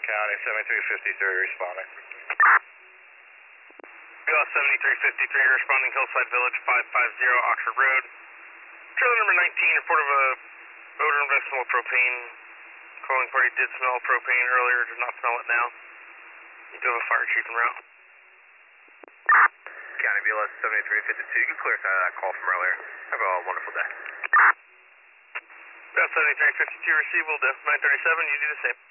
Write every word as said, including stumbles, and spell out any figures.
County, seventy-three fifty-three responding. B L S seventy-three fifty-three responding Hillside Village, five five zero Oxford Road. Trailer number nineteen, report of a odor and smell of propane. Calling party did smell propane earlier, does not smell it now. You do have a fire chief en route. County B L S seventy-three fifty-two, you can clear side of that call from earlier. Have a wonderful day. B L S seventy-three fifty-two, receive, will do. nine thirty-seven, you do the same.